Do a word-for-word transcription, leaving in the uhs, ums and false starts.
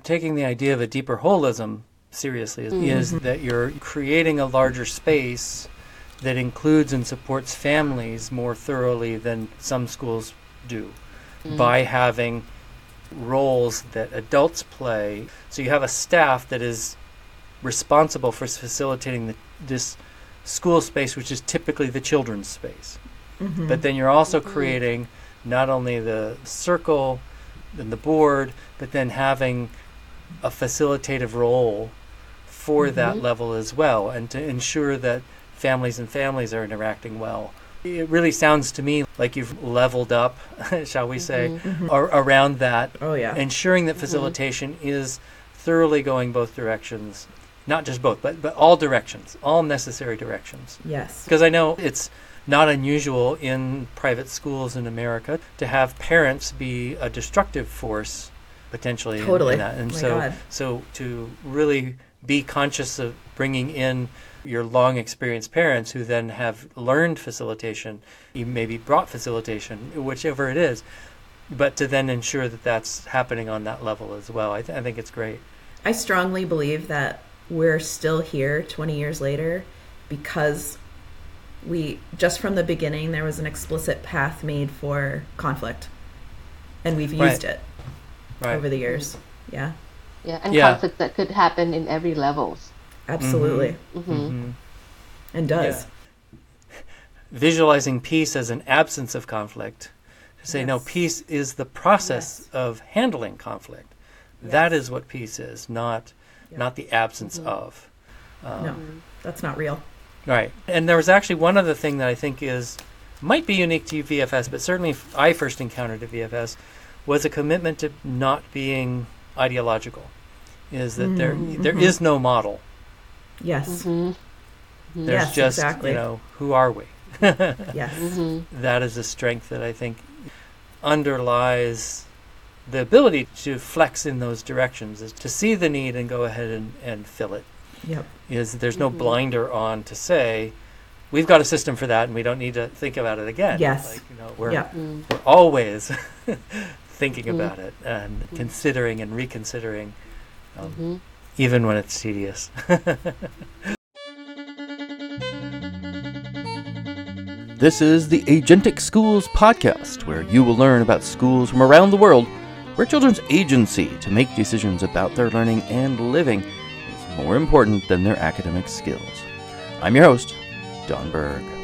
taking the idea of a deeper holism seriously is, Mm-hmm. is that you're creating a larger space that includes and supports families more thoroughly than some schools do mm-hmm. by having roles that adults play. So you have a staff that is responsible for facilitating the, this school space, which is typically the children's space. Mm-hmm. But then you're also mm-hmm. creating not only the circle and the board, but then having a facilitative role for mm-hmm. that level as well, and to ensure that families and families are interacting well. It really sounds to me like you've leveled up, shall we say, mm-hmm. ar- around that, oh, yeah. ensuring that facilitation mm-hmm. is thoroughly going both directions. Not just both, but, but all directions, all necessary directions. Yes. Because I know it's not unusual in private schools in America to have parents be a destructive force, potentially. Totally. In, in that. And oh so, God. so to really be conscious of bringing in your long experienced parents who then have learned facilitation, you maybe brought facilitation, whichever it is, but to then ensure that that's happening on that level as well. I, th- I think it's great. I strongly believe that we're still here twenty years later because we, just from the beginning, there was an explicit path made for conflict. And we've used right. it right. over the years. Yeah. Yeah, and yeah. conflict that could happen in every levels. Absolutely. Mm-hmm. Mm-hmm. And does. Yeah. Visualizing peace as an absence of conflict. To say, yes. no, peace is the process yes. of handling conflict. Yes. That is what peace is, not yeah. not the absence mm-hmm. of. Um, no, that's not real. Right. And there was actually one other thing that I think is might be unique to V F S, but certainly I first encountered at V F S, was a commitment to not being ideological. Is that mm-hmm. there there is no model. Yes. Mm-hmm. There's yes, just, exactly. you know, who are we? yes. Mm-hmm. That is a strength that I think underlies the ability to flex in those directions, is to see the need and go ahead and, and fill it. Yep. Is there's no mm-hmm. blinder on to say, we've got a system for that and we don't need to think about it again. Yes. Like, you know, we're, yep. we're always thinking mm-hmm. about it and mm-hmm. considering and reconsidering, um, mm-hmm. even when it's tedious. This is the Agentic Schools podcast, where you will learn about schools from around the world where children's agency to make decisions about their learning and living is more important than their academic skills. I'm your host, Don Berg.